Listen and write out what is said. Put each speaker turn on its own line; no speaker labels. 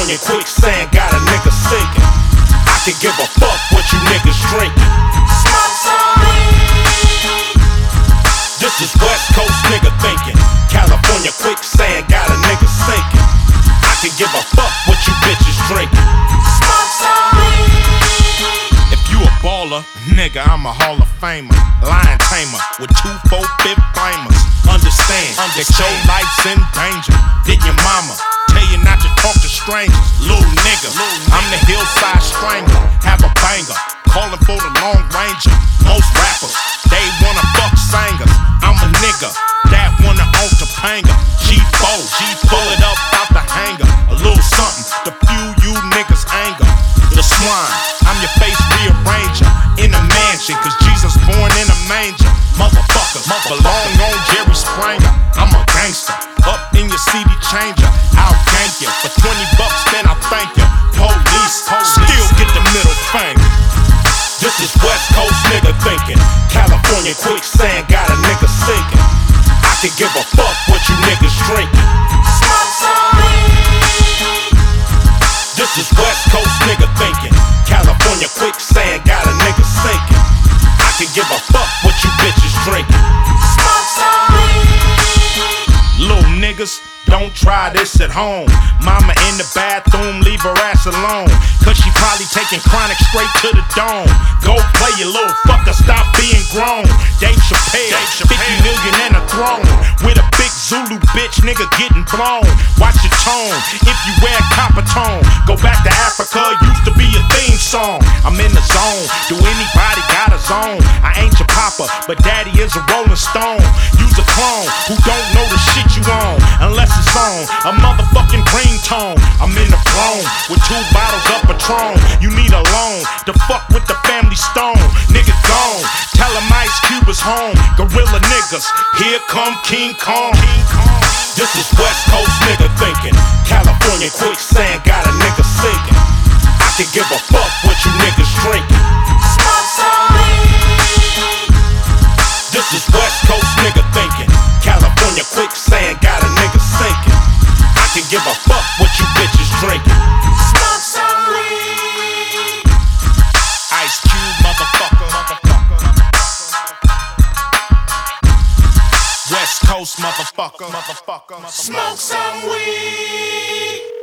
California quicksand got a nigga sinking. I can give a fuck what you niggas drinking.
Smoke some weed.
This is West Coast nigga thinking. California quicksand got a nigga sinking. I can give a fuck what you bitches drinking.
Smoke some weed.
If you a baller, nigga, I'm a Hall of Famer. Lion tamer with 2 4-5 flamers. Understand that your life's in danger. Did your mama tell you not to talk to strangers? Little nigga, I'm the hillside strangler. Have a banger, calling for the Long Ranger. Most rappers, they wanna fuck singers. I'm a nigga that wanna own Topanga. G4, pull it up out the hanger. A little something to fuel you niggas' anger. The swine, I'm your face rearranger. In a mansion, cause Jesus born in a manger. Motherfuckers belong on Jerry Springer. I'm a gangster, up in your CD changer. I'll gank you for 20 bucks, then I'll thank you. Police, still get the middle finger. This is West Coast nigga thinking. California quicksand got a nigga sinking. I can give a fuck what you niggas drinking.
Smoke some weed.
This is West Coast nigga thinking. California quicksand got a nigga sinking. I can give a fuck what you bitches drinking.
Smoke some weed.
Little niggas, don't try this at home. Mama in the bathroom, leave her ass alone. Cause she probably taking chronic straight to the dome. Go play your little fucker, stop being grown. Dave Chappelle, 50 million and a throne. With a big Zulu bitch, nigga getting blown. Watch your tone, if you wear copper tone. Go back to Africa, used to be a theme song. I'm in the zone, do anybody got a zone? I ain't your papa, but daddy is a rolling stone. Use a clone, who don't know the shit you on. Unless it's on a motherfucking ringtone. I'm in the throne with 2 bottles of Patron. You need a loan to fuck with the family stone. Nigga gone, tell him Ice Cube is home. Gorilla niggas, here come King Kong. This is West Coast nigga thinking. California quicksand got a nigga sinking. I can give a fuck what you niggas drinking.
Smoke some weed.
This is West Coast nigga thinking. California quicksand got a nigga sinking. I can give a fuck what you bitches drinking.
Smoke some weed.
Ice Cube, motherfucker. West Coast, motherfucker.
Smoke some weed.